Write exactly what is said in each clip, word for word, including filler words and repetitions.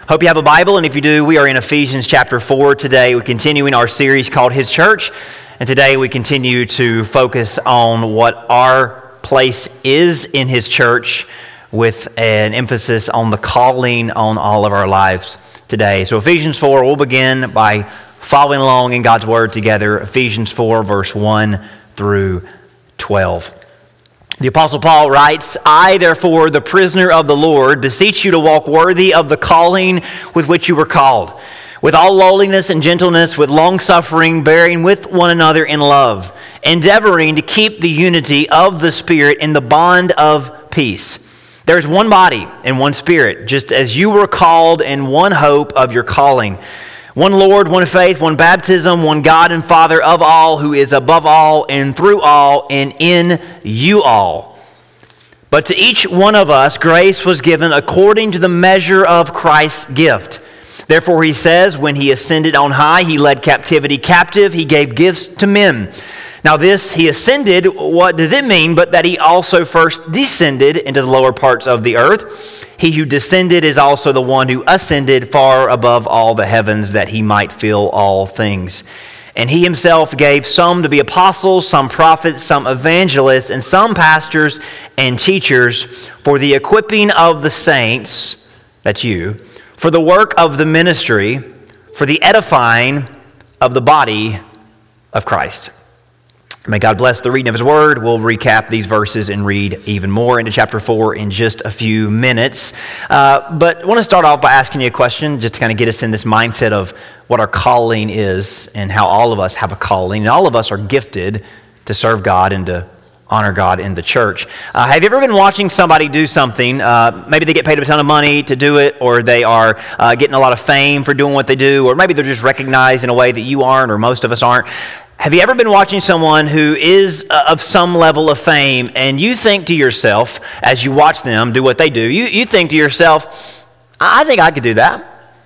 Hope you have a Bible, and if you do, we are in Ephesians chapter four today. We're continuing our series called His Church, and today we continue to focus on what our place is in His church with an emphasis on the calling on all of our lives today. So Ephesians four, we'll begin by following along in God's Word together. Ephesians four, verse one through twelve. The Apostle Paul writes, I, therefore, the prisoner of the Lord, beseech you to walk worthy of the calling with which you were called, with all lowliness and gentleness, with long-suffering, bearing with one another in love, endeavoring to keep the unity of the Spirit in the bond of peace. There is one body and one Spirit, just as you were called in one hope of your calling. One Lord, one faith, one baptism, one God and Father of all, who is above all and through all and in you all. But to each one of us grace was given according to the measure of Christ's gift. Therefore he says, when he ascended on high, he led captivity captive, he gave gifts to men. Now this, he ascended, what does it mean? But that he also first descended into the lower parts of the earth. He who descended is also the one who ascended far above all the heavens, that he might fill all things. And he himself gave some to be apostles, some prophets, some evangelists, and some pastors and teachers for the equipping of the saints, that's you, for the work of the ministry, for the edifying of the body of Christ. May God bless the reading of His Word. We'll recap these verses and read even more into chapter four in just a few minutes. Uh, but I want to start off by asking you a question, just to kind of get us in this mindset of what our calling is and how all of us have a calling. And all of us are gifted to serve God and to honor God in the church. Uh, have you ever been watching somebody do something? Uh, maybe they get paid a ton of money to do it, or they are uh, getting a lot of fame for doing what they do, or maybe they're just recognized in a way that you aren't or most of us aren't. Have you ever been watching someone who is of some level of fame, and you think to yourself, as you watch them do what they do, you, you think to yourself, I think I could do that.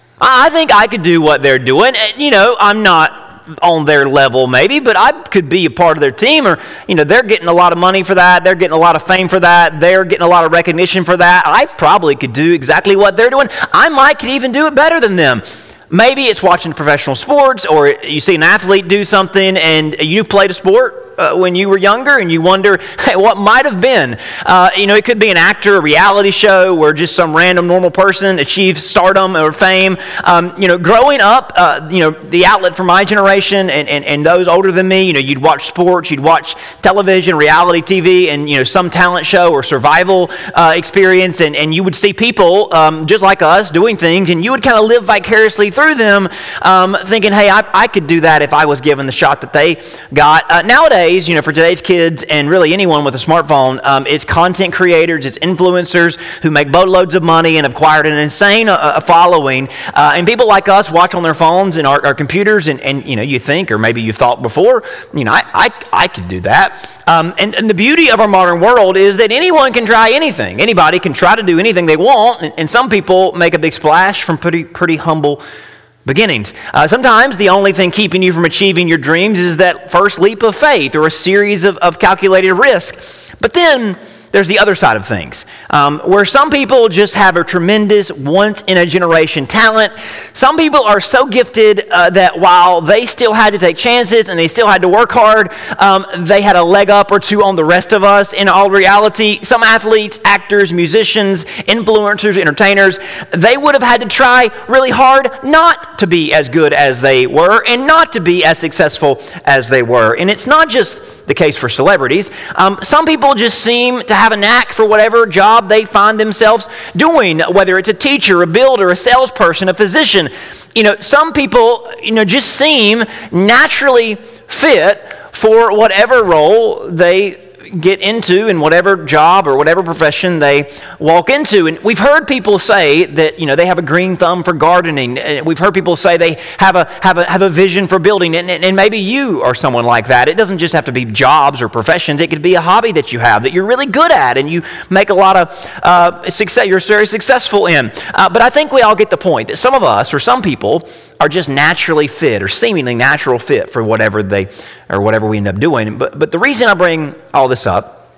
I think I could do what they're doing. You know, I'm not on their level maybe, but I could be a part of their team, or, you know, they're getting a lot of money for that. They're getting a lot of fame for that. They're getting a lot of recognition for that. I probably could do exactly what they're doing. I might could even do it better than them. Maybe it's watching professional sports, or you see an athlete do something and you played a sport uh, when you were younger and you wonder, hey, what might have been? Uh, you know, it could be an actor, a reality show where just some random normal person achieves stardom or fame. Um, you know, growing up, uh, you know, the outlet for my generation and, and, and those older than me, you know, you'd watch sports, you'd watch television, reality T V, and, you know, some talent show or survival uh, experience, and, and you would see people um, just like us doing things, and you would kind of live vicariously through through them, um, thinking, hey, I, I could do that if I was given the shot that they got. Uh, nowadays, you know, for today's kids and really anyone with a smartphone, um, it's content creators, it's influencers who make boatloads of money and have acquired an insane uh, following. Uh, and people like us watch on their phones and our, our computers, and, and, you know, you think, or maybe you thought before, you know, I, I, I could do that. Um, and, and the beauty of our modern world is that anyone can try anything. Anybody can try to do anything they want, and, and some people make a big splash from pretty, pretty humble beginnings. Uh, sometimes the only thing keeping you from achieving your dreams is that first leap of faith or a series of, of calculated risk. But then there's the other side of things, um, where some people just have a tremendous once-in-a-generation talent. Some people are so gifted uh, that while they still had to take chances and they still had to work hard, um, they had a leg up or two on the rest of us. In all reality, some athletes, actors, musicians, influencers, entertainers, they would have had to try really hard not to be as good as they were and not to be as successful as they were. And it's not just the case for celebrities. Um, some people just seem to have a knack for whatever job they find themselves doing, whether it's a teacher, a builder, a salesperson, a physician. You know, some people, you know, just seem naturally fit for whatever role they get into in whatever job or whatever profession they walk into. And we've heard people say that, you know, they have a green thumb for gardening. We've heard people say they have a have a have a vision for building. And, and maybe you are someone like that. It doesn't just have to be jobs or professions. It could be a hobby that you have that you're really good at and you make a lot of uh, success. You're very successful in. Uh, but I think we all get the point that some of us or some people are just naturally fit or seemingly natural fit for whatever they or whatever we end up doing. But but the reason I bring all this up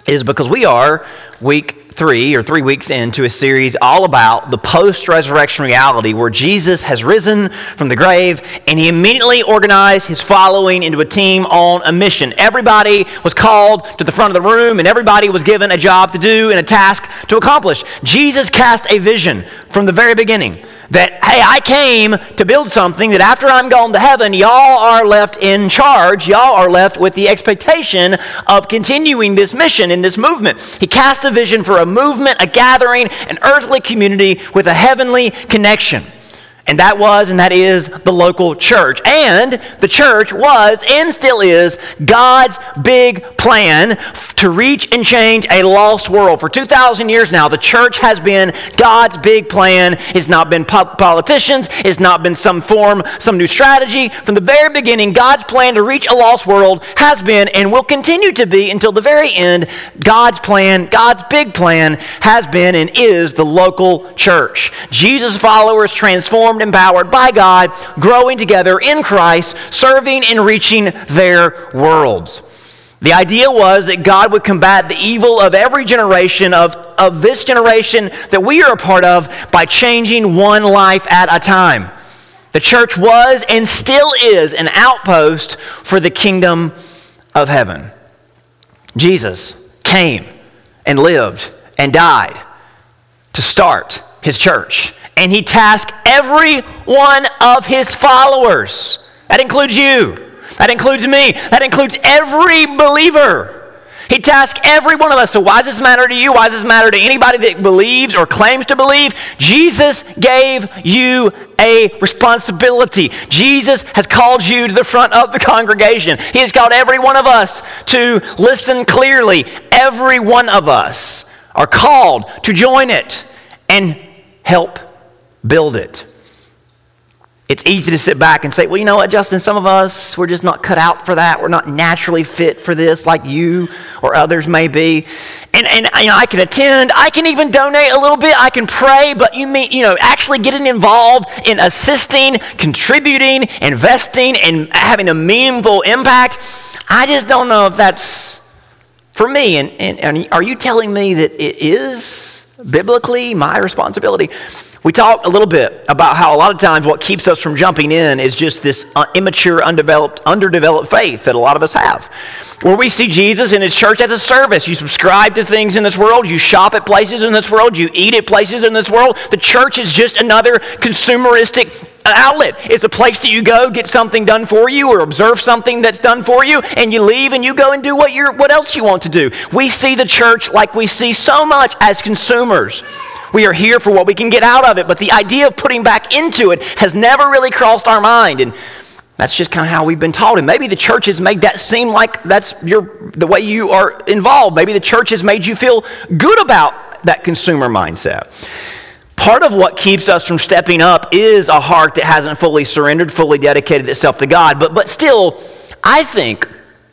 is because we are week three or three weeks into a series all about the post-resurrection reality where Jesus has risen from the grave and he immediately organized his following into a team on a mission. Everybody was called to the front of the room and everybody was given a job to do and a task to accomplish. Jesus cast a vision from the very beginning that, hey, I came to build something that after I'm gone to heaven, y'all are left in charge. Y'all are left with the expectation of continuing this mission in this movement. He cast a vision for a movement, a gathering, an earthly community with a heavenly connection. And that was and that is the local church. And the church was and still is God's big plan to reach and change a lost world. For two thousand years now, the church has been God's big plan. It's not been po- politicians. It's not been some form, some new strategy. From the very beginning, God's plan to reach a lost world has been and will continue to be until the very end. God's plan, God's big plan has been and is the local church. Jesus' followers transformed, empowered by God, growing together in Christ, serving and reaching their worlds. The idea was that God would combat the evil of every generation of, of this generation that we are a part of by changing one life at a time. The church was and still is an outpost for the kingdom of heaven. Jesus came and lived and died to start his church. And he tasked every one of his followers. That includes you. That includes me. That includes every believer. He tasked every one of us. So why does this matter to you? Why does this matter to anybody that believes or claims to believe? Jesus gave you a responsibility. Jesus has called you to the front of the congregation. He has called every one of us to listen clearly. Every one of us are called to join it and help build it. It's easy to sit back and say, well, you know what, Justin, some of us, we're just not cut out for that. We're not naturally fit for this like you or others may be. And, and you know, I can attend. I can even donate a little bit. I can pray. But you mean, you know, actually getting involved in assisting, contributing, investing, and having a meaningful impact, I just don't know if that's for me. And, and, and are you telling me that it is biblically my responsibility? We talked a little bit about how a lot of times what keeps us from jumping in is just this uh, immature, undeveloped, underdeveloped faith that a lot of us have. Where we see Jesus and his church as a service. You subscribe to things in this world. You shop at places in this world. You eat at places in this world. The church is just another consumeristic outlet. It's a place that you go, get something done for you or observe something that's done for you, and you leave and you go and do what you're, what else you want to do. We see the church like we see so much as consumers. We are here for what we can get out of it, but the idea of putting back into it has never really crossed our mind, and that's just kind of how we've been taught. And maybe the church has made that seem like that's your the way you are involved. Maybe the church has made you feel good about that consumer mindset. Part of what keeps us from stepping up is a heart that hasn't fully surrendered, fully dedicated itself to God. But but still, I think,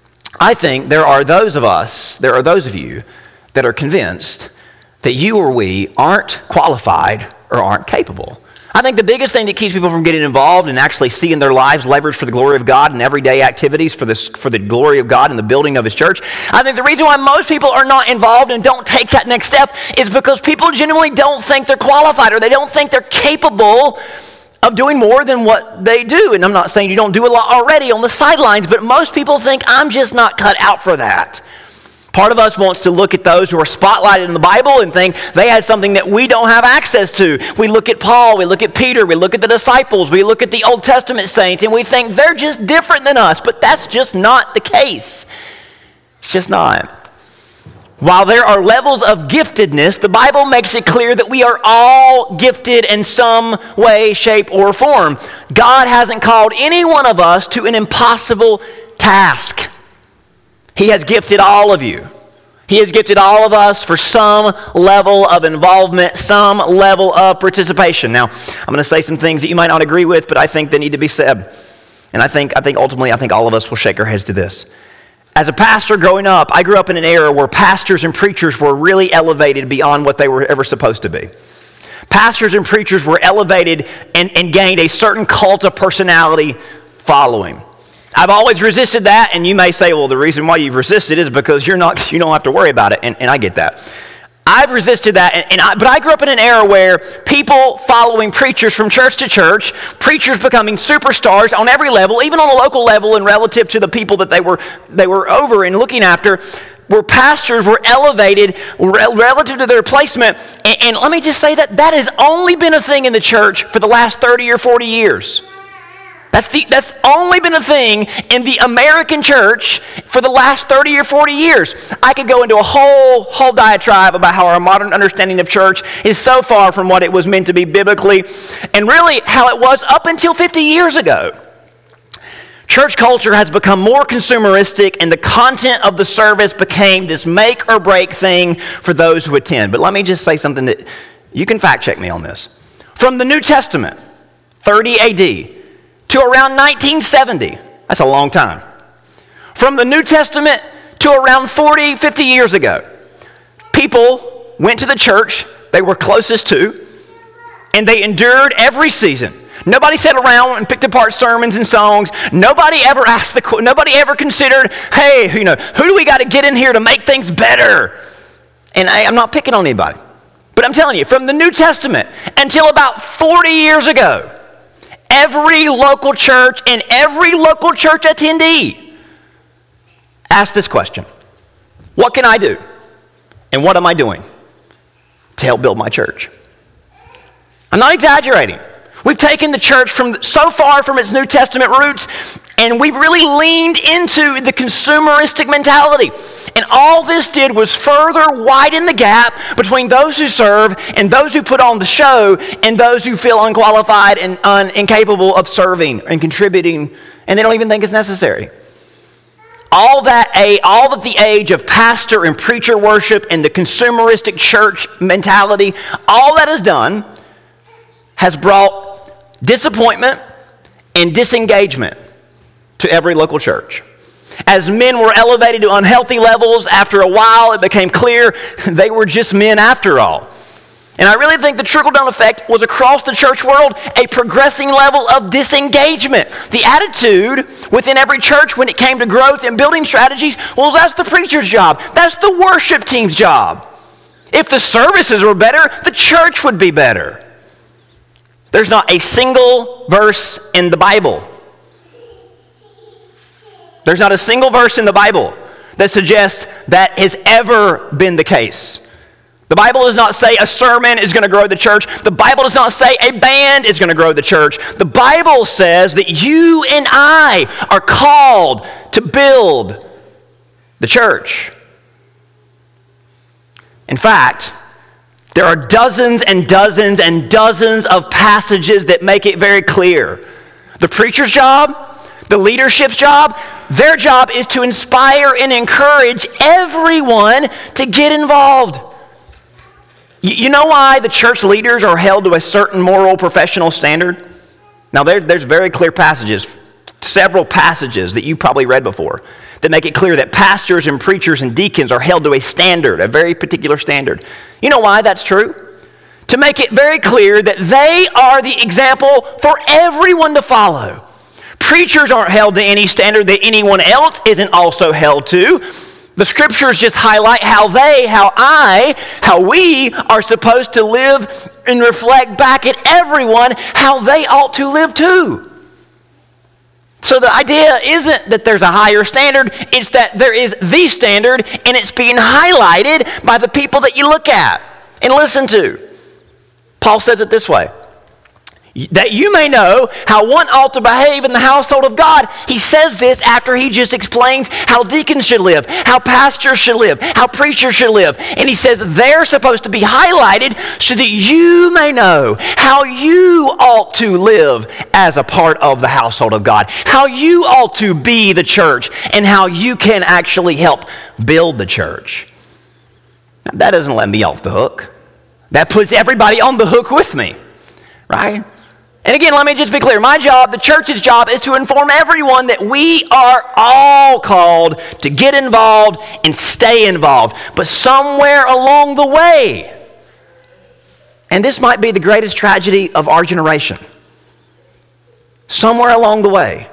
I think there are those of us, there are those of you that are convinced that you or we aren't qualified or aren't capable. I think the biggest thing that keeps people from getting involved and actually seeing their lives leveraged for the glory of God and everyday activities for this for the glory of God and the building of his church, I think the reason why most people are not involved and don't take that next step is because people genuinely don't think they're qualified or they don't think they're capable of doing more than what they do. And I'm not saying you don't do a lot already on the sidelines, but most people think I'm just not cut out for that. Part of us wants to look at those who are spotlighted in the Bible and think they had something that we don't have access to. We look at Paul, we look at Peter, we look at the disciples, we look at the Old Testament saints, and we think they're just different than us. But that's just not the case. It's just not. While there are levels of giftedness, the Bible makes it clear that we are all gifted in some way, shape, or form. God hasn't called any one of us to an impossible task. He has gifted all of you. He has gifted all of us for some level of involvement, some level of participation. Now, I'm going to say some things that you might not agree with, but I think they need to be said. And I think, I think ultimately, I think all of us will shake our heads to this. As a pastor growing up, I grew up in an era where pastors and preachers were really elevated beyond what they were ever supposed to be. Pastors and preachers were elevated and, and gained a certain cult of personality following. I've always resisted that, and you may say, well, the reason why you've resisted is because you're not, you don't have to worry about it, and, and I get that. I've resisted that, and, and I, but I grew up in an era where people following preachers from church to church, preachers becoming superstars on every level, even on a local level and relative to the people that they were they were over and looking after, where pastors were elevated relative to their placement. And, and let me just say that that has only been a thing in the church for the last thirty or forty years. That's, the, that's only been a thing in the American church for the last thirty or forty years. I could go into a whole, whole diatribe about how our modern understanding of church is so far from what it was meant to be biblically, and really how it was up until fifty years ago. Church culture has become more consumeristic, and the content of the service became this make or break thing for those who attend. But let me just say something that you can fact check me on this. From the New Testament, thirty A D, to around nineteen seventy, that's a long time. From the New Testament to around forty, fifty years ago, people went to the church they were closest to, and they endured every season. Nobody sat around and picked apart sermons and songs. Nobody ever asked the, nobody ever considered, hey, you know, who do we got to get in here to make things better? And I, I'm not picking on anybody, but I'm telling you, from the New Testament until about forty years ago, every local church and every local church attendee asked this question: what can I do? And what am I doing to help build my church? I'm not exaggerating. We've taken the church from so far from its New Testament roots, and we've really leaned into the consumeristic mentality. And all this did was further widen the gap between those who serve and those who put on the show and those who feel unqualified and un- incapable of serving and contributing, and they don't even think it's necessary. All that, a, all that the age of pastor and preacher worship and the consumeristic church mentality, all that has done has brought disappointment and disengagement to every local church. As men were elevated to unhealthy levels, after a while it became clear they were just men after all. And I really think the trickle-down effect was across the church world a progressing level of disengagement. The attitude within every church when it came to growth and building strategies, well, that's the preacher's job. That's the worship team's job. If the services were better, the church would be better. There's not a single verse in the Bible. There's not a single verse in the Bible that suggests that has ever been the case. The Bible does not say a sermon is going to grow the church. The Bible does not say a band is going to grow the church. The Bible says that you and I are called to build the church. In fact, there are dozens and dozens and dozens of passages that make it very clear. The preacher's job, the leadership's job, their job is to inspire and encourage everyone to get involved. You know why the church leaders are held to a certain moral professional standard? Now, there, there's very clear passages, several passages that you probably read before, that make it clear that pastors and preachers and deacons are held to a standard, a very particular standard. You know why that's true? To make it very clear that they are the example for everyone to follow. Preachers aren't held to any standard that anyone else isn't also held to. The scriptures just highlight how they, how I, how we are supposed to live and reflect back at everyone how they ought to live too. So the idea isn't that there's a higher standard, it's that there is the standard and it's being highlighted by the people that you look at and listen to. Paul says it this way: that you may know how one ought to behave in the household of God. He says this after he just explains how deacons should live, how pastors should live, how preachers should live. And he says they're supposed to be highlighted so that you may know how you ought to live as a part of the household of God, how you ought to be the church, and how you can actually help build the church. Now, that doesn't let me off the hook. That puts everybody on the hook with me, right? And again, let me just be clear. My job, the church's job, is to inform everyone that we are all called to get involved and stay involved. But somewhere along the way, and this might be the greatest tragedy of our generation, somewhere along the way,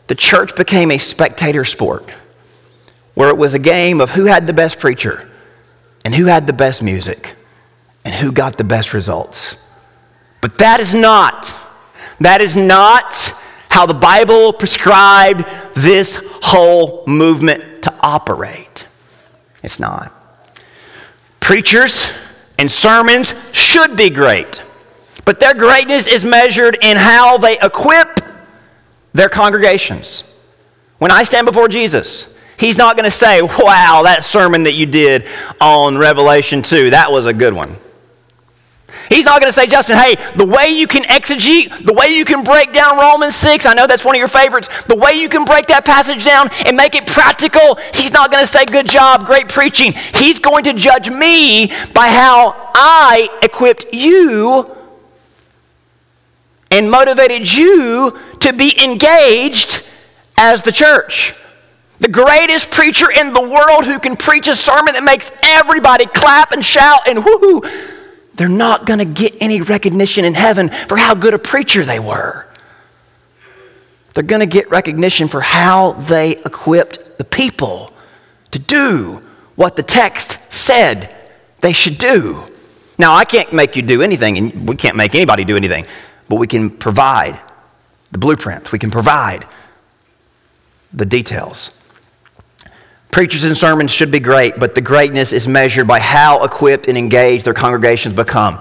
the church became a spectator sport where it was a game of who had the best preacher and who had the best music and who got the best results. But that is not, that is not how the Bible prescribed this whole movement to operate. It's not. Preachers and sermons should be great, but their greatness is measured in how they equip their congregations. When I stand before Jesus, he's not going to say, wow, that sermon that you did on Revelation two, that was a good one. He's not going to say, Justin, hey, the way you can exegete, the way you can break down Romans six, I know that's one of your favorites, the way you can break that passage down and make it practical, he's not going to say, good job, great preaching. He's going to judge me by how I equipped you and motivated you to be engaged as the church. The greatest preacher in the world who can preach a sermon that makes everybody clap and shout and whoo-hoo, they're not going to get any recognition in heaven for how good a preacher they were. They're going to get recognition for how they equipped the people to do what the text said they should do. Now, I can't make you do anything, and we can't make anybody do anything, but we can provide the blueprint. We can provide the details. Preachers and sermons should be great, but the greatness is measured by how equipped and engaged their congregations become.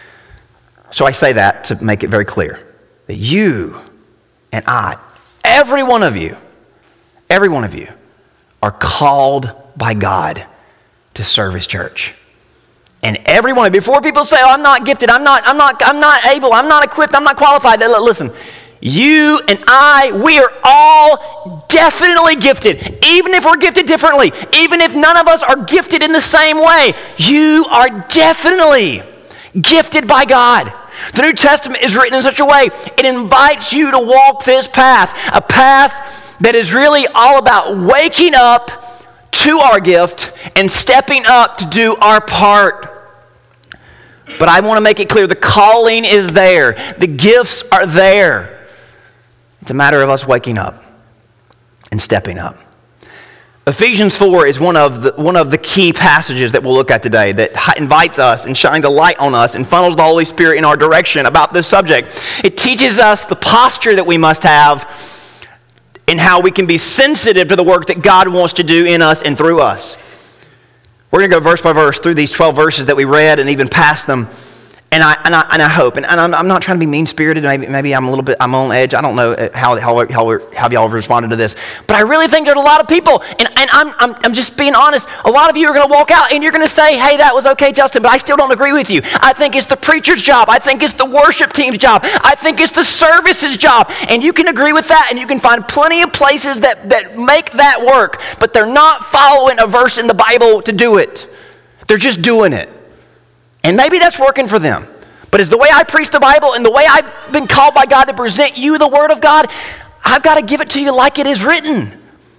So I say that to make it very clear that you and I, every one of you, every one of you are called by God to serve his church. And every one of you, before people say, oh, I'm not gifted, I'm not, I'm not, I'm not able, I'm not equipped, I'm not qualified. Listen, you and I, we are all definitely gifted. Even if we're gifted differently, even if none of us are gifted in the same way, you are definitely gifted by God. The New Testament is written in such a way, it invites you to walk this path, a path that is really all about waking up to our gift and stepping up to do our part. But I want to make it clear, the calling is there. The gifts are there. It's a matter of us waking up and stepping up. Ephesians four is one of the, one of the key passages that we'll look at today that invites us and shines a light on us and funnels the Holy Spirit in our direction about this subject. It teaches us the posture that we must have and how we can be sensitive to the work that God wants to do in us and through us. We're going to go verse by verse through these twelve verses that we read and even past them. And I and I, and I hope, and, and I'm, I'm not trying to be mean-spirited, maybe, maybe I'm a little bit, I'm on edge, I don't know how, how, how, how y'all have responded to this, but I really think there's a lot of people, and, and I'm, I'm, I'm just being honest, a lot of you are going to walk out and you're going to say, hey, that was okay, Justin, but I still don't agree with you. I think it's the preacher's job, I think it's the worship team's job, I think it's the service's job, and you can agree with that, and you can find plenty of places that, that make that work, but they're not following a verse in the Bible to do it. They're just doing it. And maybe that's working for them. But as the way I preach the Bible and the way I've been called by God to present you the Word of God, I've got to give it to you like it is written.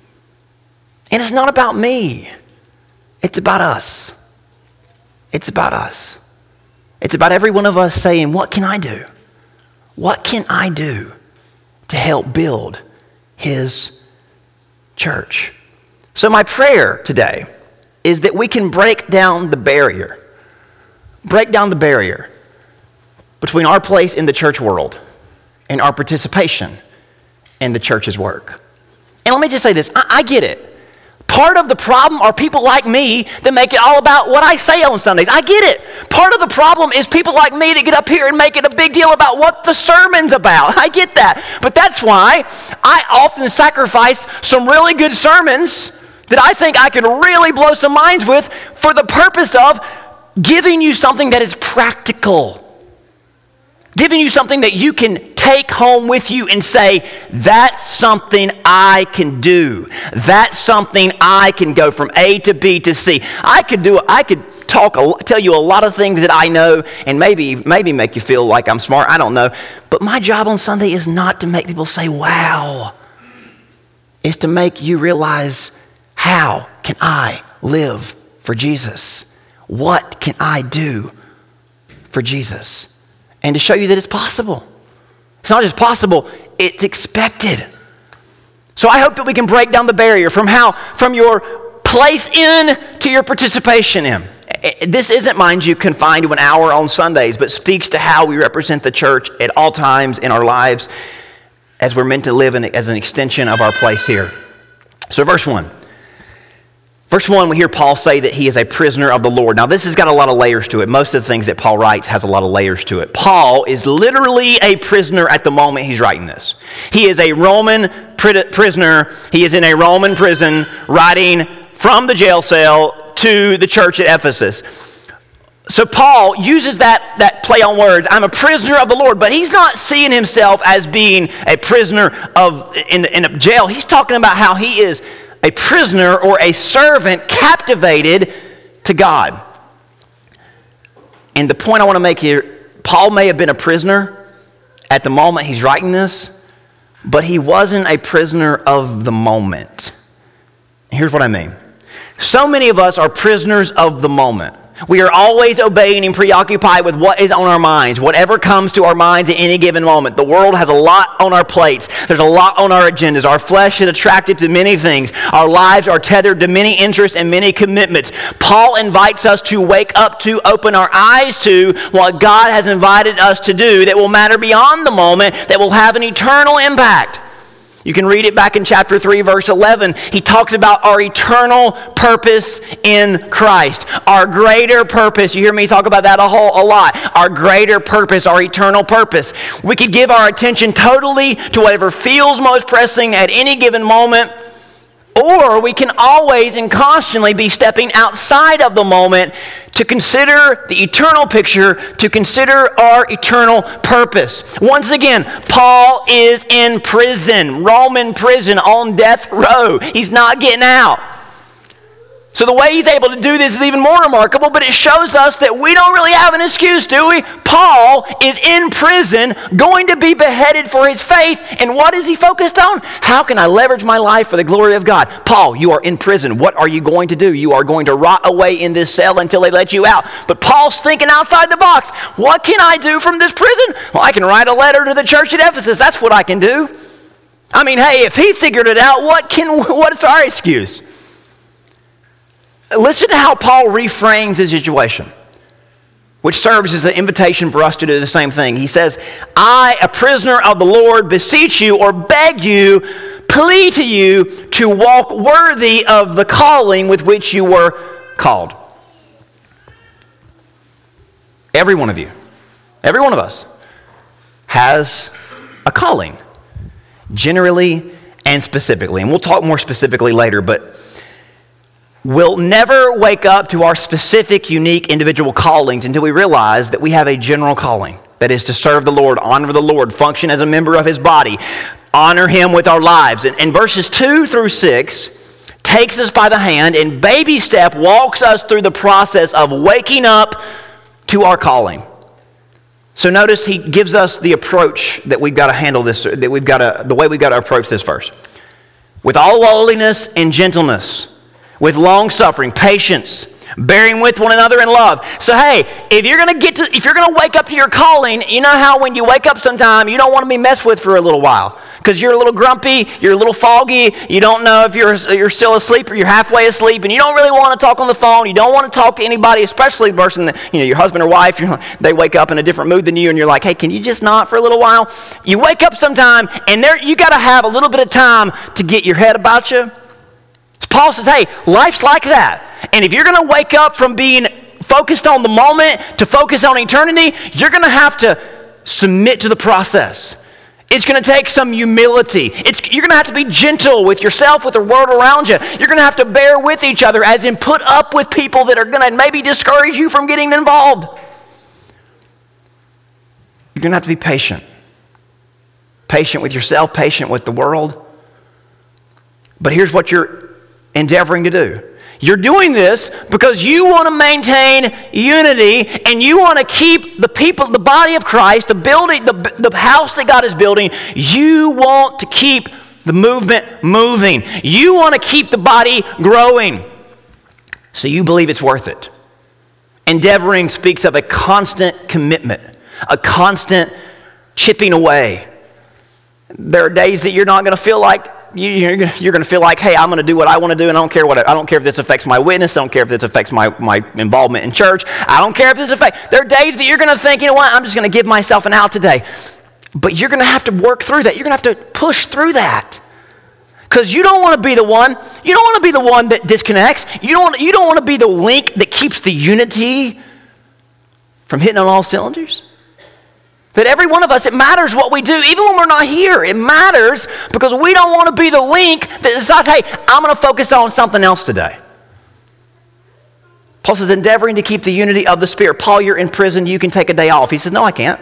And it's not about me. It's about us. It's about us. It's about every one of us saying, what can I do? What can I do to help build his church? So my prayer today is that we can break down the barrier. Break down the barrier between our place in the church world and our participation in the church's work. And let me just say this, I, I get it. Part of the problem are people like me that make it all about what I say on Sundays. I get it. Part of the problem is people like me that get up here and make it a big deal about what the sermon's about. I get that. But that's why I often sacrifice some really good sermons that I think I can really blow some minds with for the purpose of giving you something that is practical. Giving you something that you can take home with you and say, that's something I can do. That's something I can go from A to B to C. I could do, I could talk, tell you a lot of things that I know and maybe, maybe make you feel like I'm smart. I don't know. But my job on Sunday is not to make people say, wow. It's to make you realize, how can I live for Jesus? What can I do for Jesus? And to show you that it's possible. It's not just possible, it's expected. So I hope that we can break down the barrier from how, from your place in to your participation in. This isn't, mind you, confined to an hour on Sundays, but speaks to how we represent the church at all times in our lives as we're meant to live in, as an extension of our place here. So verse one. Verse one, we hear Paul say that he is a prisoner of the Lord. Now, this has got a lot of layers to it. Most of the things that Paul writes has a lot of layers to it. Paul is literally a prisoner at the moment he's writing this. He is a Roman pri- prisoner. He is in a Roman prison writing from the jail cell to the church at Ephesus. So Paul uses that, that play on words. I'm a prisoner of the Lord, but he's not seeing himself as being a prisoner of in, in a jail. He's talking about how he is a prisoner or a servant captivated to God. And the point I want to make here, Paul may have been a prisoner at the moment he's writing this, but he wasn't a prisoner of the moment. Here's what I mean. So many of us are prisoners of the moment. We are always obeying and preoccupied with what is on our minds, whatever comes to our minds at any given moment. The world has a lot on our plates. There's a lot on our agendas. Our flesh is attracted to many things. Our lives are tethered to many interests and many commitments. Paul invites us to wake up to, open our eyes to what God has invited us to do that will matter beyond the moment, that will have an eternal impact. You can read it back in chapter three, verse eleven. He talks about our eternal purpose in Christ. Our greater purpose. You hear me talk about that a whole a lot. Our greater purpose, our eternal purpose. We could give our attention totally to whatever feels most pressing at any given moment, or we can always and constantly be stepping outside of the moment to consider the eternal picture, to consider our eternal purpose. Once again, Paul is in prison, Roman prison, on death row. He's not getting out. So the way he's able to do this is even more remarkable, but it shows us that we don't really have an excuse, do we? Paul is in prison, going to be beheaded for his faith, and what is he focused on? How can I leverage my life for the glory of God? Paul, you are in prison. What are you going to do? You are going to rot away in this cell until they let you out. But Paul's thinking outside the box. What can I do from this prison? Well, I can write a letter to the church at Ephesus. That's what I can do. I mean, hey, if he figured it out, what can? What is our excuse? Listen to how Paul reframes his situation, which serves as an invitation for us to do the same thing. He says, I, a prisoner of the Lord, beseech you or beg you, plead to you to walk worthy of the calling with which you were called. Every one of you, every one of us has a calling, generally and specifically. And we'll talk more specifically later, but we'll never wake up to our specific, unique, individual callings until we realize that we have a general calling. That is to serve the Lord, honor the Lord, function as a member of His body, honor Him with our lives. And, and verses two through six takes us by the hand and baby step walks us through the process of waking up to our calling. So notice he gives us the approach that we've got to handle this, that we've got to, the way we've got to approach this verse. With all lowliness and gentleness, with long suffering, patience, bearing with one another in love. So hey, if you're gonna get to, if you're gonna wake up to your calling, you know how when you wake up sometime, you don't want to be messed with for a little while because you're a little grumpy, you're a little foggy, you don't know if you're you're still asleep or you're halfway asleep, and you don't really want to talk on the phone. You don't want to talk to anybody, especially the person that, you know, your husband or wife. You're, they wake up in a different mood than you, and you're like, hey, can you just not for a little while? You wake up sometime, and there you got to have a little bit of time to get your head about you. Paul says, hey, life's like that. And if you're going to wake up from being focused on the moment to focus on eternity, you're going to have to submit to the process. It's going to take some humility. It's, you're going to have to be gentle with yourself, with the world around you. You're going to have to bear with each other, as in put up with people that are going to maybe discourage you from getting involved. You're going to have to be patient. Patient with yourself, patient with the world. But here's what you're endeavoring to do. You're doing this because you want to maintain unity and you want to keep the people, the body of Christ, the building, the, the house that God is building, you want to keep the movement moving. You want to keep the body growing. So you believe it's worth it. Endeavoring speaks of a constant commitment, a constant chipping away. There are days that you're not going to feel like you, you're, gonna, you're gonna feel like, hey, I'm gonna do what I wanna do, and I don't care what, I, I don't care if this affects my witness, I don't care if this affects my, my involvement in church, I don't care if this affects, there are days that you're gonna think, you know what, I'm just gonna give myself an out today. But you're gonna have to work through that. You're gonna have to push through that. Because you don't wanna be the one, you don't wanna be the one that disconnects. You don't, you don't wanna be the link that keeps the unity from hitting on all cylinders. That every one of us, it matters what we do, even when we're not here. It matters because we don't want to be the link that decides, hey, I'm going to focus on something else today. Paul says, endeavoring to keep the unity of the Spirit. Paul, you're in prison, you can take a day off. He says, no, I can't.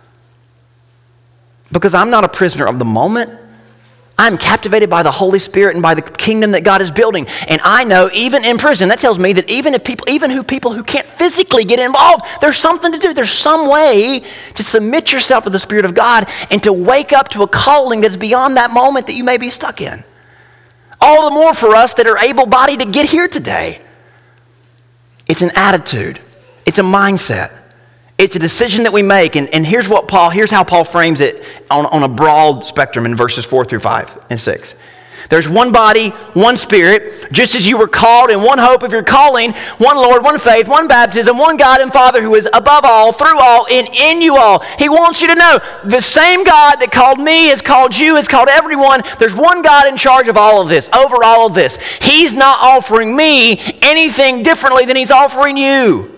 Because I'm not a prisoner of the moment. I'm captivated by the Holy Spirit and by the kingdom that God is building. And I know even in prison, that tells me that even if people, even who people who can't physically get involved, there's something to do. There's some way to submit yourself to the Spirit of God and to wake up to a calling that's beyond that moment that you may be stuck in. All the more for us that are able-bodied to get here today. It's an attitude. It's a mindset. It's a decision that we make, and, and here's what Paul, here's how Paul frames it on, on a broad spectrum in verses four through five and six. There's one body, one Spirit, just as you were called in one hope of your calling, one Lord, one faith, one baptism, one God and Father who is above all, through all, and in you all. He wants you to know the same God that called me has called you, has called everyone. There's one God in charge of all of this, over all of this. He's not offering me anything differently than He's offering you.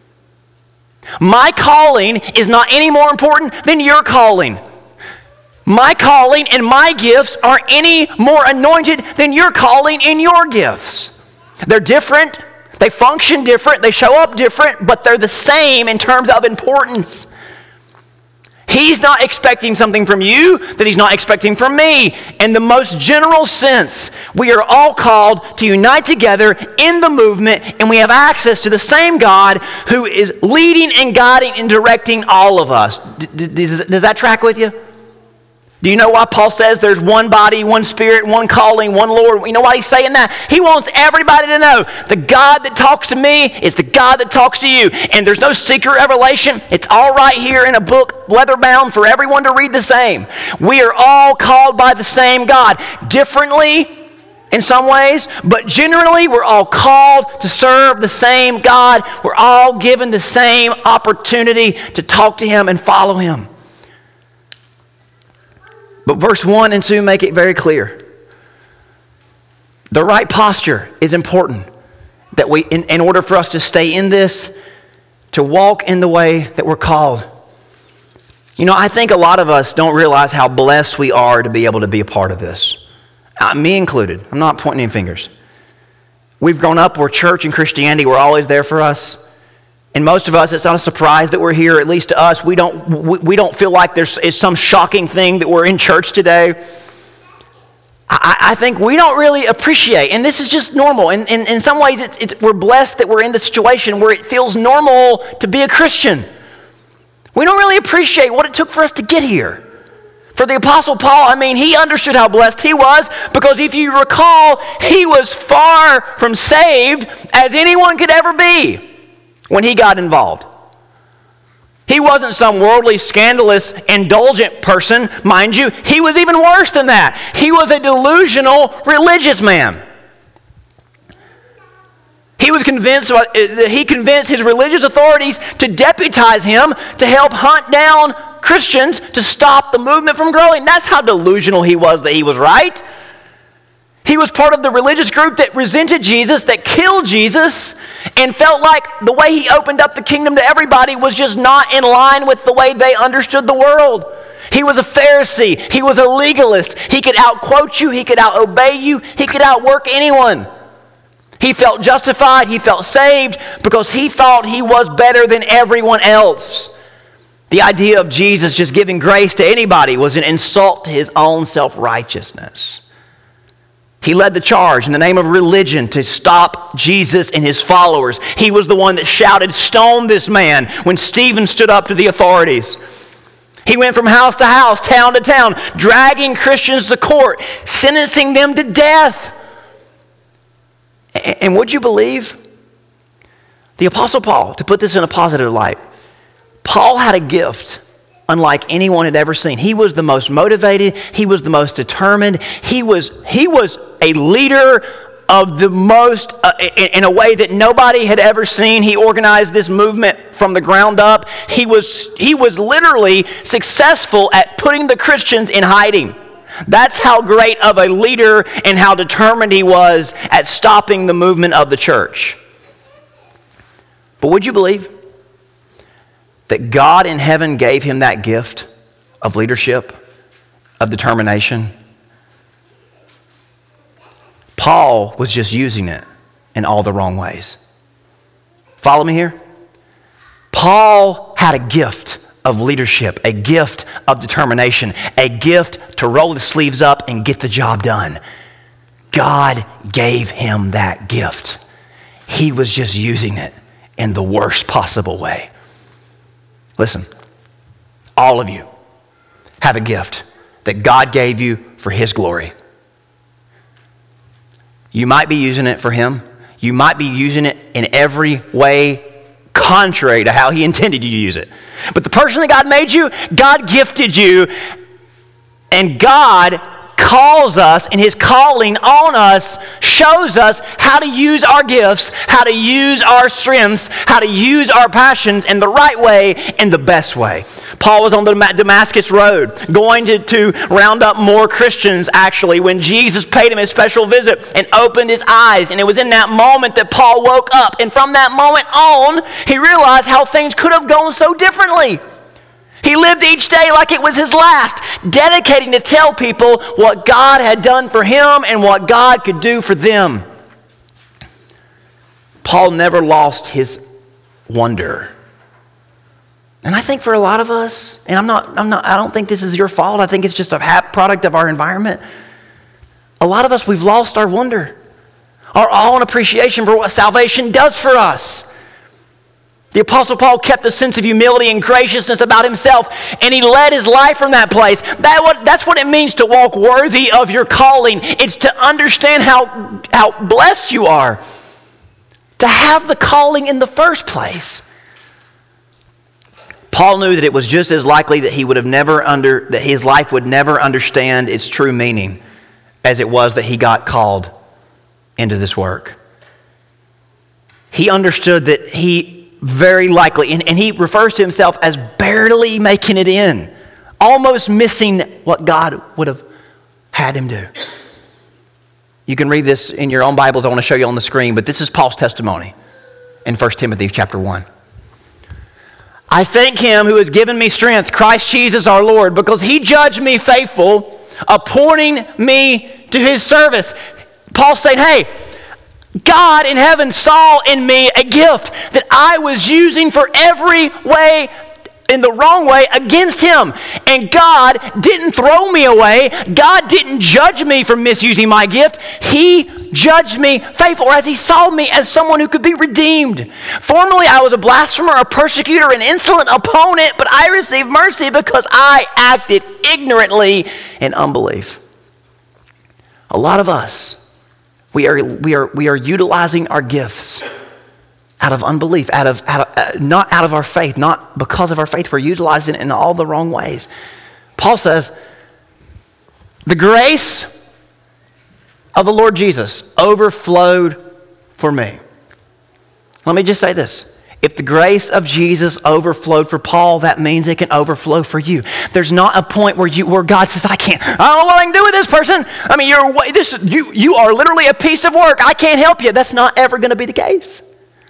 My calling is not any more important than your calling. My calling and my gifts aren't any more anointed than your calling and your gifts. They're different, they function different, they show up different, but they're the same in terms of importance. He's not expecting something from you that He's not expecting from me. In the most general sense, we are all called to unite together in the movement, and we have access to the same God who is leading and guiding and directing all of us. Does, does that track with you? Do you know why Paul says there's one body, one Spirit, one calling, one Lord? You know why he's saying that? He wants everybody to know the God that talks to me is the God that talks to you. And there's no secret revelation. It's all right here in a book, leather bound, for everyone to read the same. We are all called by the same God. Differently in some ways, but generally we're all called to serve the same God. We're all given the same opportunity to talk to Him and follow Him. But verse one and two make it very clear. The right posture is important. That we, in, in order for us to stay in this, to walk in the way that we're called. You know, I think a lot of us don't realize how blessed we are to be able to be a part of this. Uh, me included. I'm not pointing any fingers. We've grown up where church and Christianity were always there for us. And most of us, it's not a surprise that we're here, at least to us. We don't, we, we don't feel like there's is some shocking thing that we're in church today. I, I think we don't really appreciate, and this is just normal. And in, in, in some ways, it's, it's, we're blessed that we're in the situation where it feels normal to be a Christian. We don't really appreciate what it took for us to get here. For the Apostle Paul, I mean, he understood how blessed he was, because if you recall, he was far from saved as anyone could ever be when he got involved. He wasn't some worldly, scandalous, indulgent person, mind you. He was even worse than that. He was a delusional religious man. He was convinced, he convinced his religious authorities to deputize him to help hunt down Christians to stop the movement from growing. That's how delusional he was that he was right. He was part of the religious group that resented Jesus, that killed Jesus, and felt like the way he opened up the kingdom to everybody was just not in line with the way they understood the world. He was a Pharisee. He was a legalist. He could outquote you. He could out-obey you. He could outwork anyone. He felt justified. He felt saved because he thought he was better than everyone else. The idea of Jesus just giving grace to anybody was an insult to his own self-righteousness. He led the charge in the name of religion to stop Jesus and his followers. He was the one that shouted, "Stone this man," when Stephen stood up to the authorities. He went from house to house, town to town, dragging Christians to court, sentencing them to death. And would you believe? The Apostle Paul, to put this in a positive light, Paul had a gift unlike anyone had ever seen. He was the most motivated. He was the most determined. He was, he was a leader of the most, uh, in, in a way that nobody had ever seen. He organized this movement from the ground up. He was, he was literally successful at putting the Christians in hiding. That's how great of a leader and how determined he was at stopping the movement of the church. But would you believe that God in heaven gave him that gift of leadership, of determination? Paul was just using it in all the wrong ways. Follow me here? Paul had a gift of leadership, a gift of determination, a gift to roll his sleeves up and get the job done. God gave him that gift. He was just using it in the worst possible way. Listen, all of you have a gift that God gave you for his glory. You might be using it for him. You might be using it in every way contrary to how he intended you to use it. But the person that God made you, God gifted you, and God calls us, and his calling on us shows us how to use our gifts, how to use our strengths, how to use our passions in the right way, in the best way. Paul was on the Damascus Road, going to, to round up more Christians, actually, when Jesus paid him a special visit and opened his eyes. And it was in that moment that Paul woke up. And from that moment on, he realized how things could have gone so differently. He lived each day like it was his last, dedicating to tell people what God had done for him and what God could do for them. Paul never lost his wonder. And I think for a lot of us, and I'm not, I'm not, I don't think this is your fault. I think it's just a product of our environment. A lot of us, we've lost our wonder, our awe and appreciation for what salvation does for us. The Apostle Paul kept a sense of humility and graciousness about himself, and he led his life from that place. That what, that's what it means to walk worthy of your calling. It's to understand how, how blessed you are to have the calling in the first place. Paul knew that it was just as likely that he would have never under that his life would never understand its true meaning as it was that he got called into this work. He understood that he very likely, and, and he refers to himself as barely making it in, almost missing what God would have had him do. You can read this in your own Bibles. I want to show you on the screen, but this is Paul's testimony in First Timothy chapter one. I thank him who has given me strength, Christ Jesus our Lord, because he judged me faithful, appointing me to his service. Paul's saying, hey, God in heaven saw in me a gift that I was using for every way, in the wrong way, against him. And God didn't throw me away. God didn't judge me for misusing my gift. He judged me faithful, as he saw me as someone who could be redeemed. Formerly I was a blasphemer, a persecutor, an insolent opponent, but I received mercy because I acted ignorantly in unbelief. A lot of us, We are, we are, we are utilizing our gifts out of unbelief, out of, out of uh, not out of our faith, not because of our faith. We're utilizing it in all the wrong ways. Paul says, the grace of the Lord Jesus overflowed for me. Let me just say this. If the grace of Jesus overflowed for Paul, that means it can overflow for you. There's not a point where you where God says, I can't, I don't know what I can do with this person. I mean, you're this you you are literally a piece of work. I can't help you. That's not ever going to be the case.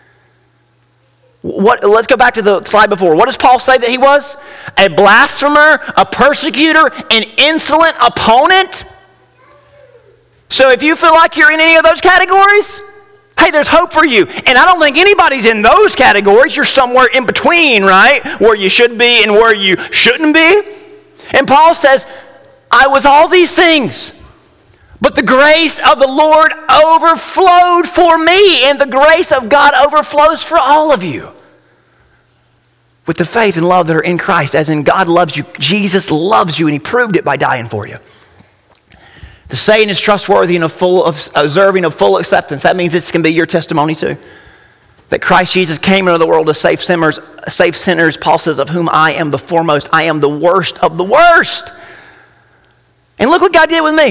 What let's go back to the slide before. What does Paul say that he was? A blasphemer, a persecutor, an insolent opponent. So if you feel like you're in any of those categories, hey, there's hope for you. And I don't think anybody's in those categories. You're somewhere in between, right? Where you should be and where you shouldn't be. And Paul says, I was all these things, but the grace of the Lord overflowed for me, and the grace of God overflows for all of you. With the faith and love that are in Christ, as in God loves you, Jesus loves you, and he proved it by dying for you. The saying is trustworthy and of full of, deserving of full acceptance. That means this can be your testimony too. That Christ Jesus came into the world to save sinners, save sinners, Paul says, of whom I am the foremost. I am the worst of the worst. And look what God did with me.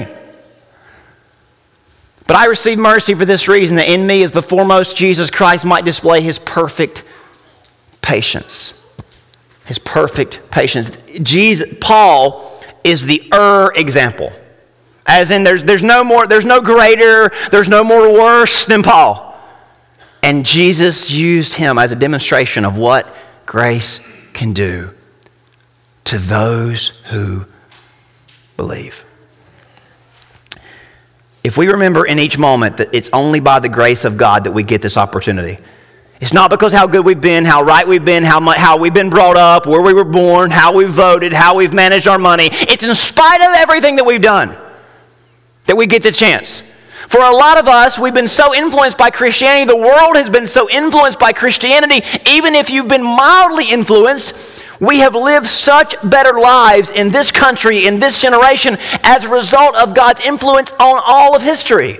But I received mercy for this reason, that in me as the foremost Jesus Christ might display his perfect patience. His perfect patience. Jesus, Paul is the er example. As in there's, there's no more, there's no greater, there's no more worse than Paul. And Jesus used him as a demonstration of what grace can do to those who believe. If we remember in each moment that it's only by the grace of God that we get this opportunity. It's not because how good we've been, how right we've been, how much, how we've been brought up, where we were born, how we voted, how we've managed our money. It's in spite of everything that we've done that we get this chance. For a lot of us, we've been so influenced by Christianity, the world has been so influenced by Christianity, even if you've been mildly influenced, we have lived such better lives in this country, in this generation, as a result of God's influence on all of history.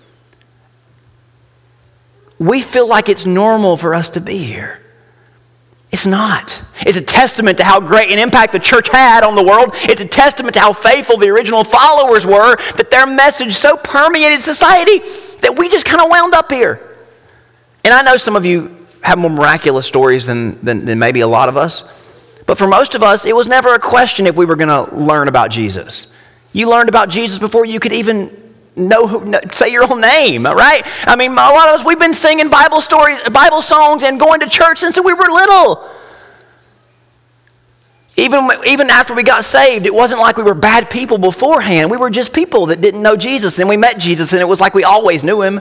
We feel like it's normal for us to be here. It's not. It's a testament to how great an impact the church had on the world. It's a testament to how faithful the original followers were, that their message so permeated society that we just kind of wound up here. And I know some of you have more miraculous stories than, than, than maybe a lot of us. But for most of us, it was never a question if we were going to learn about Jesus. You learned about Jesus before you could even know who, know, say your own name, right? I mean, a lot of us, we've been singing Bible stories, Bible songs and going to church since we were little. Even, even after we got saved, it wasn't like we were bad people beforehand. We were just people that didn't know Jesus. And we met Jesus, and it was like we always knew him.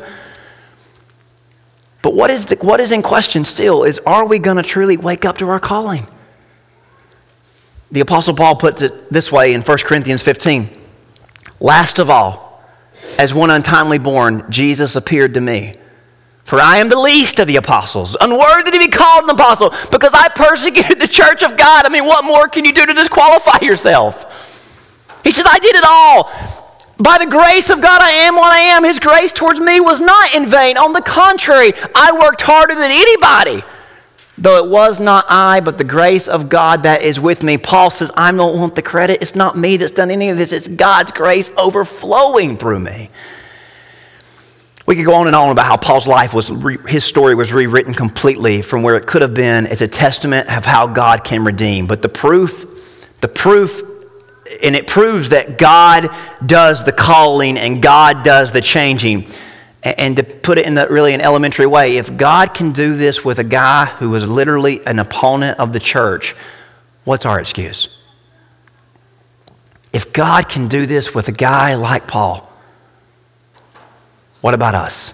But what is, the, what is in question still is, are we going to truly wake up to our calling? The Apostle Paul puts it this way in First Corinthians fifteen. Last of all, as one untimely born, Jesus appeared to me. For I am the least of the apostles, unworthy to be called an apostle, because I persecuted the church of God. I mean, what more can you do to disqualify yourself? He says, I did it all. By the grace of God, I am what I am. His grace towards me was not in vain. On the contrary, I worked harder than anybody. Though it was not I, but the grace of God that is with me. Paul says, I don't want the credit. It's not me that's done any of this. It's God's grace overflowing through me. We could go on and on about how Paul's life was, his story was rewritten completely from where it could have been. It's a testament of how God can redeem. But the proof, the proof, and it proves that God does the calling and God does the changing. And to put it in the really an elementary way, if God can do this with a guy who was literally an opponent of the church, what's our excuse? If God can do this with a guy like Paul, what about us?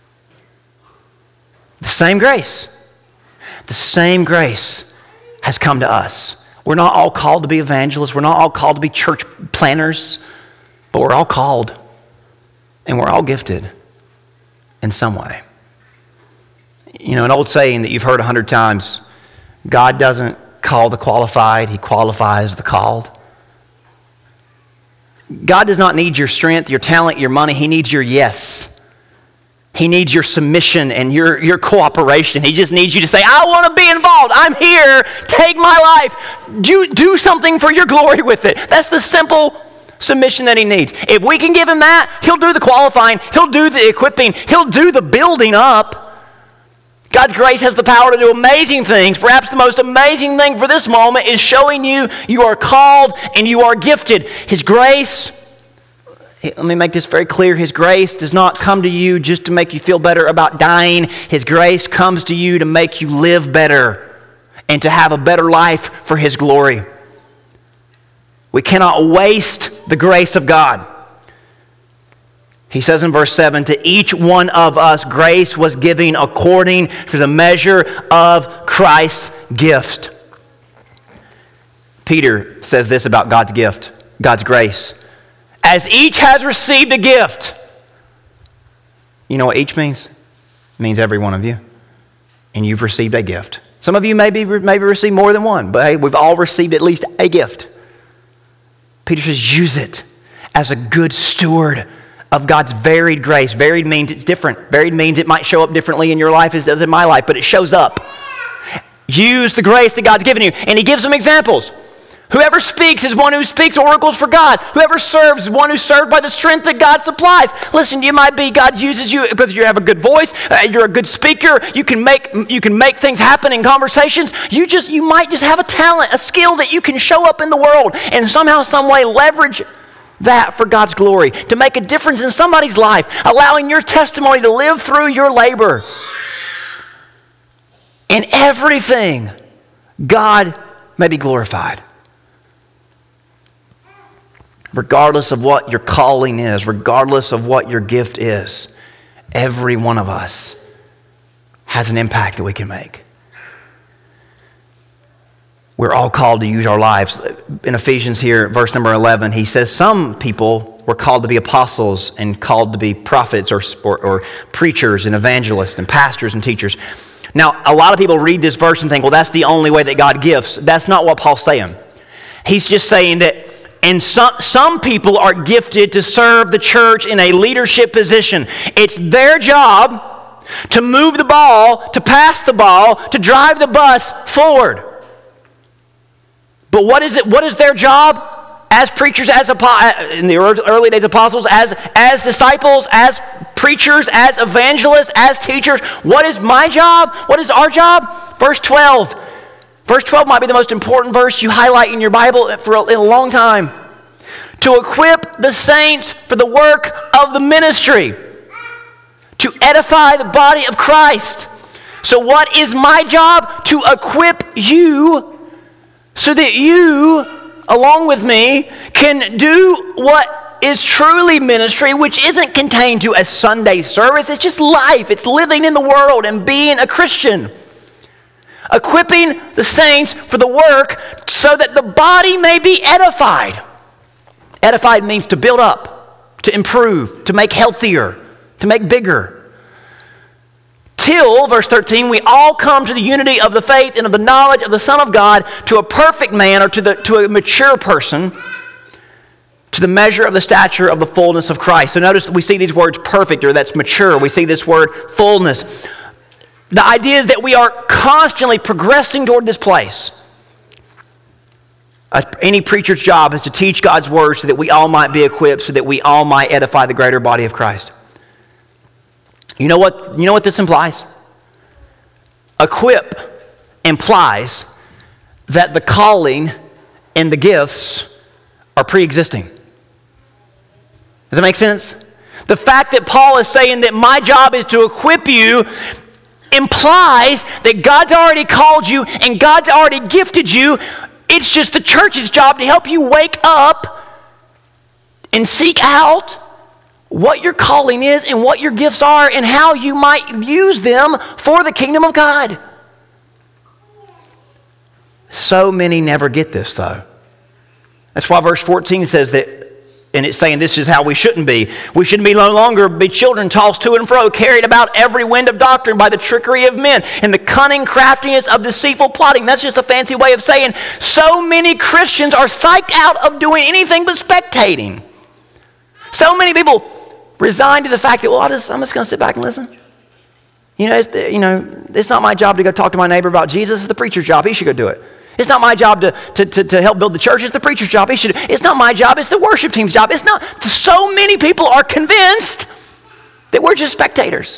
The same grace. The same grace has come to us. We're not all called to be evangelists. We're not all called to be church planners, but we're all called and we're all gifted in some way. You know, an old saying that you've heard a hundred times, God doesn't call the qualified, he qualifies the called. God does not need your strength, your talent, your money. He needs your yes. He needs your submission and your, your cooperation. He just needs you to say, I want to be involved. I'm here. Take my life. Do, do something for your glory with it. That's the simple submission that he needs. If we can give him that, he'll do the qualifying. He'll do the equipping. He'll do the building up. God's grace has the power to do amazing things. Perhaps the most amazing thing for this moment is showing you you are called and you are gifted. His grace, let me make this very clear, his grace does not come to you just to make you feel better about dying. His grace comes to you to make you live better and to have a better life for his glory. We cannot waste the grace of God. He says in verse seven, to each one of us grace was given according to the measure of Christ's gift. Peter says this about God's gift, God's grace. As each has received a gift. You know what each means? It means every one of you. And you've received a gift. Some of you maybe, maybe received more than one, but hey, we've all received at least a gift. Peter says, use it as a good steward of God's varied grace. Varied means it's different. Varied means it might show up differently in your life as it does in my life, but it shows up. Use the grace that God's given you. And he gives them examples. Whoever speaks is one who speaks oracles for God. Whoever serves is one who serves by the strength that God supplies. Listen, you might be, God uses you because you have a good voice, uh, you're a good speaker, you can make you can make things happen in conversations. You just you might just have a talent, a skill that you can show up in the world and somehow, some way leverage that for God's glory, to make a difference in somebody's life, allowing your testimony to live through your labor. In everything, God may be glorified. Regardless of what your calling is, regardless of what your gift is, every one of us has an impact that we can make. We're all called to use our lives. In Ephesians here, verse number eleven, he says some people were called to be apostles and called to be prophets or, or, or preachers and evangelists and pastors and teachers. Now, a lot of people read this verse and think, well, that's the only way that God gifts. That's not what Paul's saying. He's just saying that And some, some people are gifted to serve the church in a leadership position. It's their job to move the ball, to pass the ball, to drive the bus forward. But what is it? What is their job as preachers, as in the early days apostles, as, as disciples, as preachers, as evangelists, as teachers? What is my job? What is our job? Verse twelve. Verse twelve might be the most important verse you highlight in your Bible for a, in a long time. To equip the saints for the work of the ministry. To edify the body of Christ. So what is my job? To equip you so that you, along with me, can do what is truly ministry, which isn't contained to a Sunday service. It's just life. It's living in the world and being a Christian. Equipping the saints for the work so that the body may be edified. Edified means to build up, to improve, to make healthier, to make bigger. Till, verse thirteen, we all come to the unity of the faith and of the knowledge of the Son of God, to a perfect man, or to, the, to a mature person, to the measure of the stature of the fullness of Christ. So notice we see these words perfect, or that's mature. We see this word fullness. The idea is that we are constantly progressing toward this place. Uh, any preacher's job is to teach God's word so that we all might be equipped, so that we all might edify the greater body of Christ. You know what, you know what this implies? Equip implies that the calling and the gifts are pre-existing. Does that make sense? The fact that Paul is saying that my job is to equip you implies that God's already called you and God's already gifted you. It's just the church's job to help you wake up and seek out what your calling is and what your gifts are and how you might use them for the kingdom of God. So many never get this, though. That's why verse fourteen says that, and it's saying this is how we shouldn't be. We shouldn't be no longer be children tossed to and fro, carried about every wind of doctrine by the trickery of men and the cunning craftiness of deceitful plotting. That's just a fancy way of saying so many Christians are psyched out of doing anything but spectating. So many people resign to the fact that, well, I just, I'm just going to sit back and listen. You know, it's the, you know, it's not my job to go talk to my neighbor about Jesus. It's the preacher's job. He should go do it. It's not my job to, to, to, to help build the church. It's the preacher's job. He should. It's not my job. It's the worship team's job. It's not. So many people are convinced that we're just spectators.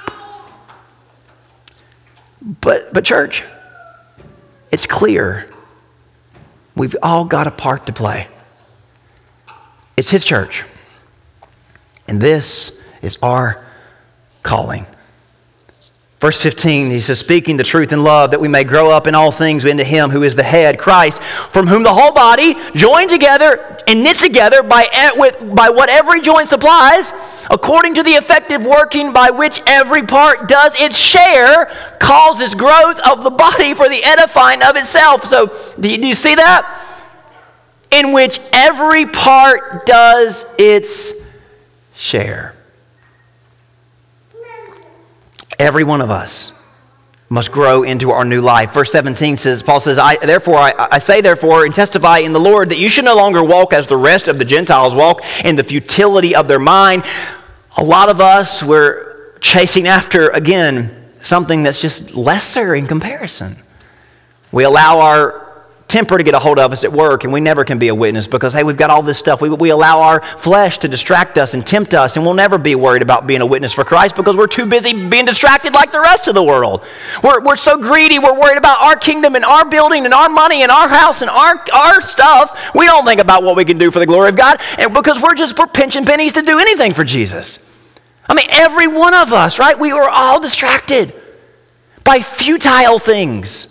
But, but church, it's clear we've all got a part to play. It's his church. And this is our calling. Verse fifteen, he says, speaking the truth in love, that we may grow up in all things into him who is the head, Christ, from whom the whole body, joined together and knit together by, with, by what every joint supplies, according to the effective working by which every part does its share, causes growth of the body for the edifying of itself. So, do you, do you see that? In which every part does its share. Every one of us must grow into our new life. Verse seventeen says, Paul says, I therefore I, I say therefore and testify in the Lord that you should no longer walk as the rest of the Gentiles walk in the futility of their mind. A lot of us, we're chasing after, again, something that's just lesser in comparison. We allow our temper to get a hold of us at work, and we never can be a witness because, hey, we've got all this stuff. We, we allow our flesh to distract us and tempt us, and we'll never be worried about being a witness for Christ because we're too busy being distracted like the rest of the world. We're, we're so greedy. We're worried about our kingdom and our building and our money and our house and our, our stuff. We don't think about what we can do for the glory of God, and because we're just we're pinching pennies to do anything for Jesus. I mean, every one of us, right? We are all distracted by futile things.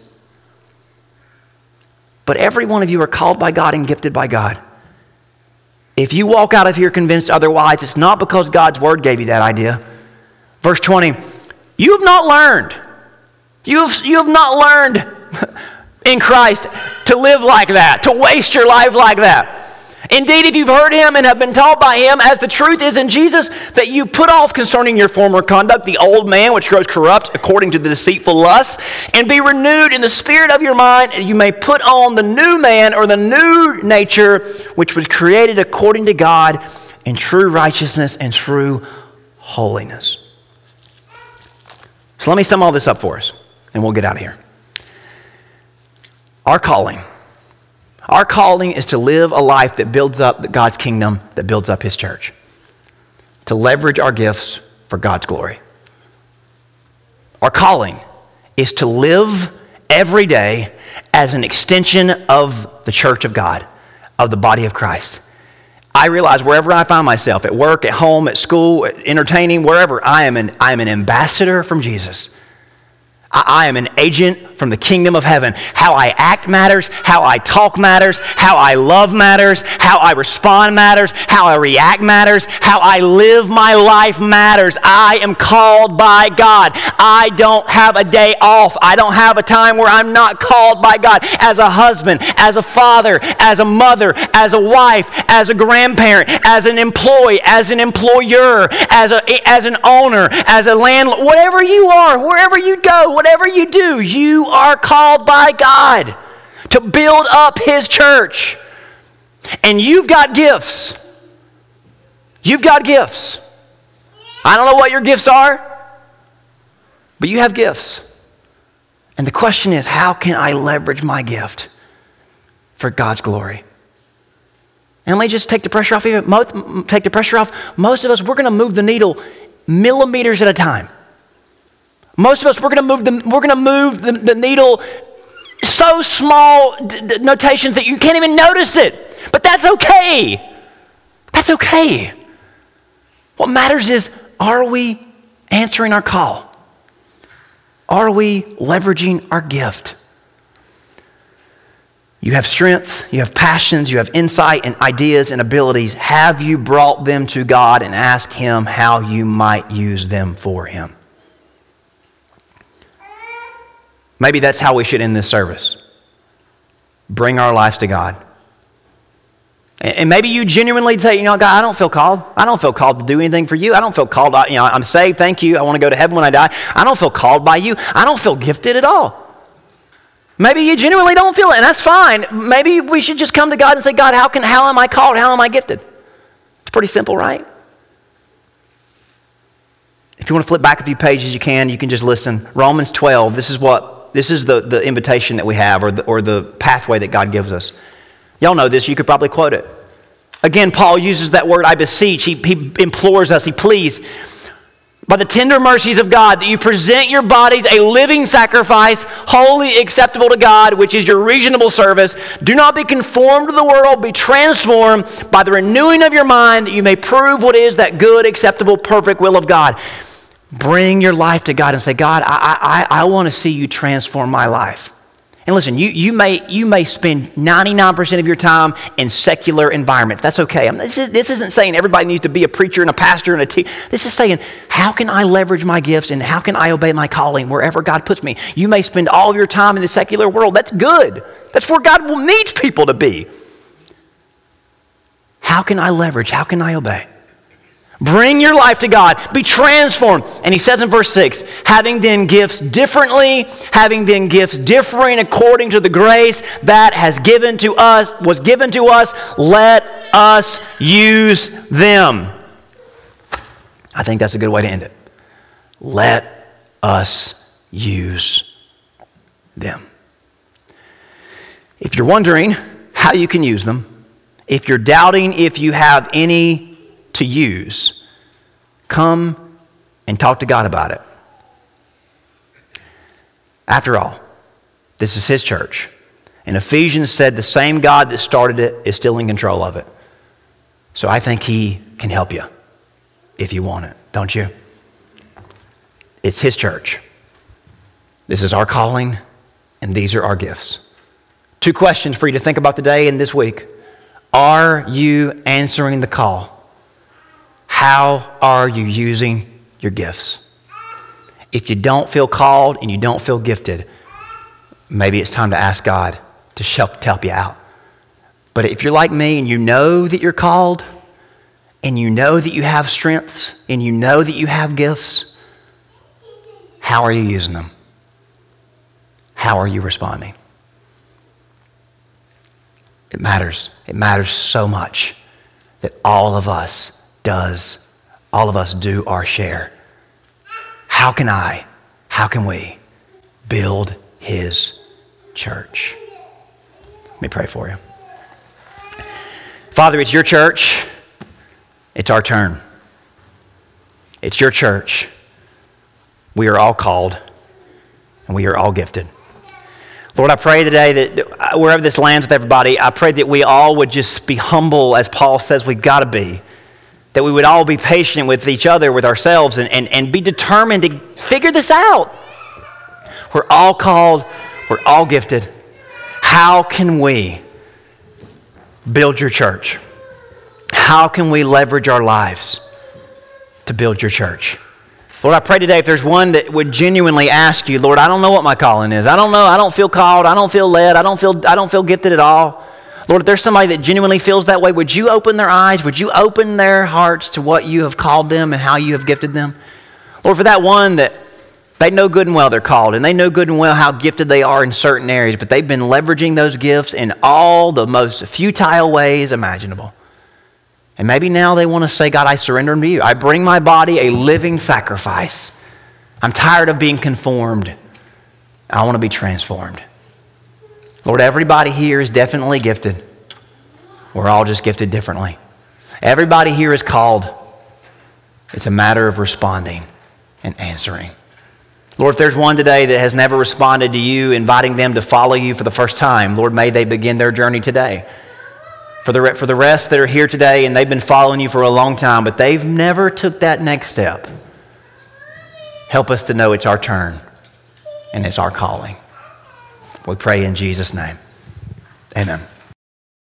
But every one of you are called by God and gifted by God. If you walk out of here convinced otherwise, it's not because God's word gave you that idea. Verse twenty, you have not learned. You have, you have not learned in Christ to live like that, to waste your life like that. Indeed, if you've heard him and have been taught by him, as the truth is in Jesus, that you put off concerning your former conduct the old man which grows corrupt according to the deceitful lusts, and be renewed in the spirit of your mind, and you may put on the new man or the new nature which was created according to God in true righteousness and true holiness. So let me sum all this up for us, and we'll get out of here. Our calling. Our calling is to live a life that builds up God's kingdom, that builds up his church. To leverage our gifts for God's glory. Our calling is to live every day as an extension of the church of God, of the body of Christ. I realize wherever I find myself, at work, at home, at school, at entertaining, wherever, I am an, I am an ambassador from Jesus. I am an agent from the kingdom of heaven. How I act matters, how I talk matters, how I love matters, how I respond matters, how I react matters, how I live my life matters. I am called by God. I don't have a day off. I don't have a time where I'm not called by God. As a husband, as a father, as a mother, as a wife, as a grandparent, as an employee, as an employer, as a as an owner, as a landlord, whatever you are, wherever you go, whatever you do, you are called by God to build up his church. And you've got gifts. You've got gifts. I don't know what your gifts are, but you have gifts. And the question is, how can I leverage my gift for God's glory? And let me just take the pressure off of you. Most, take the pressure off. Most of us, we're going to move the needle millimeters at a time. Most of us, we're going to move the we're going to move the, the needle so small d- d- notations that you can't even notice it. But that's okay. That's okay. What matters is, are we answering our call? Are we leveraging our gift? You have strength, you have passions, you have insight and ideas and abilities. Have you brought them to God and asked him how you might use them for him? Maybe that's how we should end this service. Bring our lives to God. And maybe you genuinely say, you know, God, I don't feel called. I don't feel called to do anything for you. I don't feel called, you know, I'm saved, thank you. I want to go to heaven when I die. I don't feel called by you. I don't feel gifted at all. Maybe you genuinely don't feel it, and that's fine. Maybe we should just come to God and say, God, how can, how am I called? How am I gifted? It's pretty simple, right? If you want to flip back a few pages, you can. You can just listen. Romans twelve, this is what This is the, the invitation that we have, or the, or the pathway that God gives us. Y'all know this. You could probably quote it. Again, Paul uses that word, I beseech. He, he implores us, he pleads, by the tender mercies of God, that you present your bodies a living sacrifice, wholly acceptable to God, which is your reasonable service. Do not be conformed to the world, be transformed by the renewing of your mind, that you may prove what is that good, acceptable, perfect will of God. Bring your life to God and say, God, I I, I want to see you transform my life. And listen, you, you may you may spend ninety-nine percent of your time in secular environments. That's okay. I mean, this, is, this isn't saying everybody needs to be a preacher and a pastor and a teacher. This is saying, how can I leverage my gifts and how can I obey my calling wherever God puts me? You may spend all of your time in the secular world. That's good. That's where God needs people to be. How can I leverage? How can I obey? Bring your life to God. Be transformed. And he says in verse six, having then gifts differently, having then gifts differing according to the grace that has given to us, was given to us, let us use them. I think that's a good way to end it. Let us use them. If you're wondering how you can use them, if you're doubting if you have any to use, come and talk to God about it. After all, this is his church. And Ephesians said the same God that started it is still in control of it. So I think he can help you if you want it, don't you? It's his church. This is our calling, and these are our gifts. Two questions for you to think about today and this week. Are you answering the call? How are you using your gifts? If you don't feel called and you don't feel gifted, maybe it's time to ask God to help, to help you out. But if you're like me and you know that you're called, and you know that you have strengths, and you know that you have gifts, how are you using them? How are you responding? It matters. It matters so much that all of us does, all of us do our share. How can I, how can we build his church? Let me pray for you. Father, it's your church. It's our turn. It's your church. We are all called, and we are all gifted. Lord, I pray today that wherever this lands with everybody, I pray that we all would just be humble, as Paul says we've got to be. That we would all be patient with each other, with ourselves, and, and, and be determined to figure this out. We're all called. We're all gifted. How can we build your church? How can we leverage our lives to build your church? Lord, I pray today if there's one that would genuinely ask you, Lord, I don't know what my calling is. I don't know. I don't feel called. I don't feel led. I don't feel, I don't feel gifted at all. Lord, if there's somebody that genuinely feels that way, would you open their eyes? Would you open their hearts to what you have called them and how you have gifted them? Lord, for that one that they know good and well they're called, and they know good and well how gifted they are in certain areas, but they've been leveraging those gifts in all the most futile ways imaginable. And maybe now they want to say, God, I surrender them to you. I bring my body a living sacrifice. I'm tired of being conformed. I want to be transformed. Lord, everybody here is definitely gifted. We're all just gifted differently. Everybody here is called. It's a matter of responding and answering. Lord, if there's one today that has never responded to you, inviting them to follow you for the first time, Lord, may they begin their journey today. For the, for the rest that are here today and they've been following you for a long time, but they've never took that next step, help us to know it's our turn and it's our calling. We pray in Jesus' name. Amen.